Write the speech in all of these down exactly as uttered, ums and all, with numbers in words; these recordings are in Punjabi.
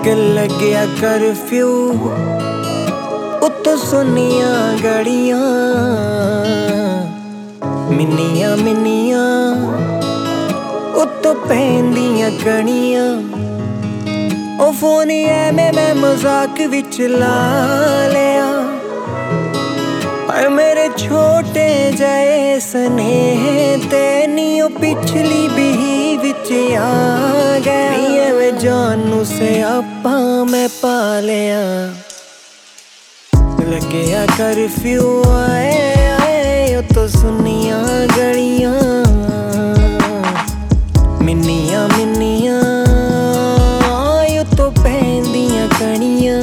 ਲੱਗਿਆ ਕਰਫਿਊ ਉੱਤੋਂ ਸੁੰਨੀਆਂ ਗਲੀਆਂ, ਮਿੰਨੀਆਂ ਮਿੰਨੀਆਂ ਉੱਤੋਂ ਪੈਂਦੀਆਂ ਕਣੀਆਂ। ਉਹ ਫੋਨ ਐਵੇਂ ਮੈਂ ਮਜ਼ਾਕ ਵਿੱਚ ਲਾ ਲਿਆ, ਪਰ ਮੇਰੇ ਛੋਟੇ ਜਿਹੇ ਸਨੇਹ ਤੇ ਨੀ ਉਹ ਪਿਛਲੀ ਬੀਹੀ ਵਿੱਚ ਆ ਗਿਆ। ਨੀ ਐਵੇਂ ਜਾਨ ਨੂੰ ਸਿਆਪਾ ਮੈਂ ਪਾ ਲਿਆ। ਲੱਗਿਆ ਕਰਫਿਊ ਆਏ ਆਏ ਉੱਤੋਂ ਸੁੰਨੀਆਂ ਗਲੀਆਂ, ਮਿੰਨੀਆਂ ਮਿੰਨੀਆਂ ਉੱਤੋਂ ਪੈਂਦੀਆਂ ਕਣੀਆਂ।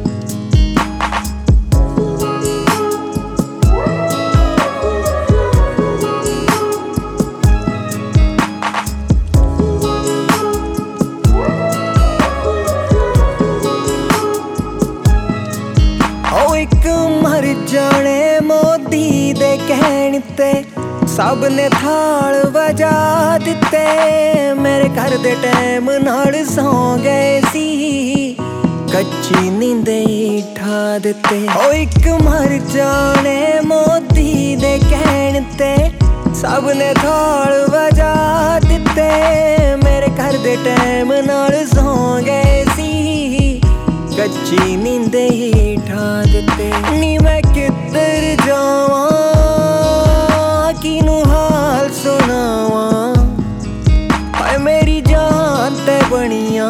ਇੱਕ ਮਰ ਜਾਣੇ ਮੋਦੀ ਦੇ ਕਹਿਣ ਤੇ ਸਭ ਨੇ ਥਾਲ ਵਜਾ ਦਿੱਤੇ, ਮੇਰੇ ਘਰ ਦੇ ਟਾਈਮ ਨਾਲ ਸੌਂ ਗਏ ਸੀ, ਕੱਚੀ ਨੀਂਦੇ ਠਾ ਦਿੱਤੇ। ਉਹ ਇੱਕ ਮਰ ਜਾਣੇ ਮੋਦੀ ਦੇ ਕਹਿਣ ਤੇ ਸਭ ਨੇ ਥਾਲ ਵਜਾ ਦਿੱਤੇ, ਮੇਰੇ ਘਰ ਦੇ ਟਾਈਮ ਨਾਲ ਸੌਂ ਗਏ ਸੀ, ਕੱਚੀ ਨੀਂਦੇ ਹੀ ਠਾ ਦਿੱਤੇ। ਨੀ ਮੈਂ ਕਿੱਧਰ ਜਾਵਾਂ, ਕਿਨੂੰ ਹਾਲ ਸੁਣਾਵਾਂ, ਹਾਏ ਮੇਰੀ ਜਾਨ ਤੇ ਬਣੀਆਂ।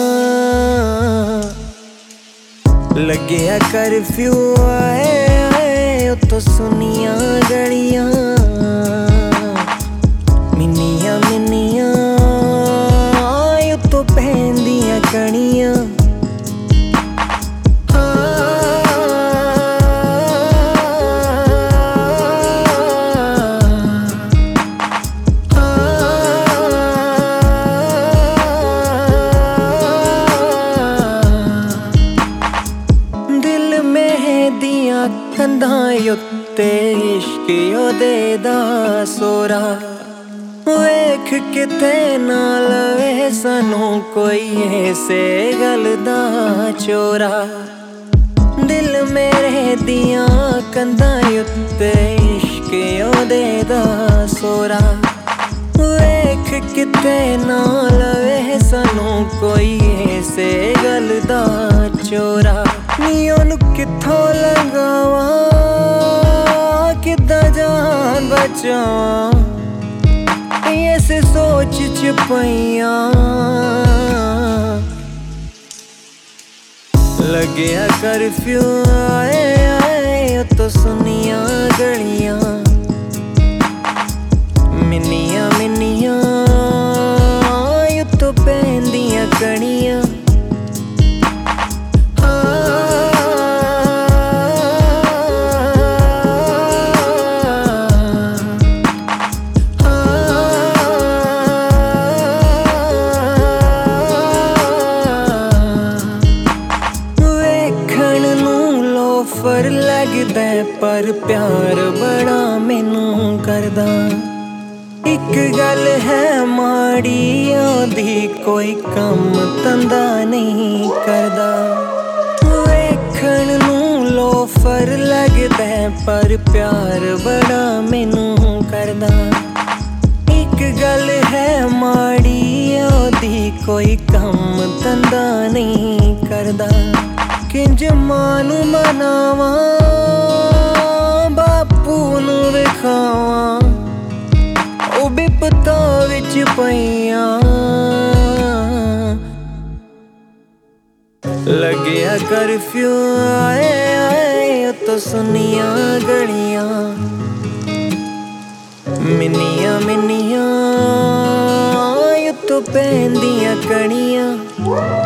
ਲੱਗਿਆ ਕਰਫਿਊ ਆਏ ਆਏ ਉੱਤੋਂ ਸੁੰਨੀਆਂ ਗਲੀਆਂ, ਮਿੰਨੀਆਂ ਮਿੰਨੀਆਂ ਉੱਤੋਂ ਪੈਂਦੀਆਂ ਕਣੀਆਂ। ਦੀਆਂ ਕੰਧਾਂ ਉੱਤੇ ਇਸ਼ਕ ਉਹਦੇ ਦਾ ਸੋਰਾ, ਵੇਖ ਕਿਤੇ ਨਾ ਲਵੇ ਸਾਨੂੰ ਕੋਈ ਐਸੇ ਗੱਲ ਦਾ ਚੋਰਾ। ਦਿਲ ਮੇਰੇ ਦੀਆਂ ਕੰਧਾਂ ਉੱਤੇ ਇਸ਼ਕ ਉਹਦੇ ਦਾ ਸੋਰਾ, ਵੇਖ ਕਿਤੇ ਨਾ ਲਵੇ ਸਾਨੂੰ ਕੋਈ ਐਸੇ ਗੱਲ ਦਾ ਚੋਰਾ। ਨੀ ਉਹਨੂੰ ਕਿੱਥੋਂ ਲਗਾਵਾਂ, ਕਿੱਦਾਂ ਜਾਨ ਬਚਾਵਾਂ, ਇਸੇ ਸੋਚ ਚ ਪਈਆਂ। ਲੱਗਿਆ ਕਰਫਿਊ ਆਏ ਆਏ ਉੱਤੋਂ ਸੁੰਨੀਆਂ ਗਲੀਆਂ, ਮਿੰਨੀਆਂ ਮਿੰਨੀਆਂ ਉੱਤੋਂ ਪੈਂਦੀਆਂ ਕਣੀਆਂ। ਫਰ ਲੱਗਦਾ ਪਰ ਪਿਆਰ ਬੜਾ ਮੈਨੂੰ ਕਰਦਾ, ਇੱਕ ਗੱਲ ਹੈ ਮਾੜੀ ਉਹਦੀ ਕੋਈ ਕੰਮ ਧੰਦਾ ਨਹੀਂ ਕਰਦਾ। ਵੇਖਣ ਨੂੰ ਲੋਫਰ ਲੱਗਦਾ ਪਰ ਪਿਆਰ ਬੜਾ ਮੈਨੂੰ ਕਰਦਾ, ਇੱਕ ਗੱਲ ਹੈ ਮਾੜੀ ਉਹਦੀ ਕੋਈ ਕੰਮ ਧੰਦਾ ਨਹੀਂ ਕਰਦਾ। ਕਿੰਜ ਮਾਂ ਨੂੰ ਮਨਾਵਾਂ, ਬਾਪੂ ਨੂੰ ਵਿਖਾਵਾਂ, ਉਹ ਬਿਪਤਾ ਵਿੱਚ ਪਈਆਂ। ਲੱਗਿਆ ਕਰਫਿਊ ਆਏ ਆਏ ਉੱਤੋਂ ਸੁੰਨੀਆਂ ਗਲੀਆਂ, ਮਿੰਨੀਆਂ ਮਿੰਨੀਆਂ ਉੱਤੋਂ ਪੈਂਦੀਆਂ ਕਣੀਆਂ।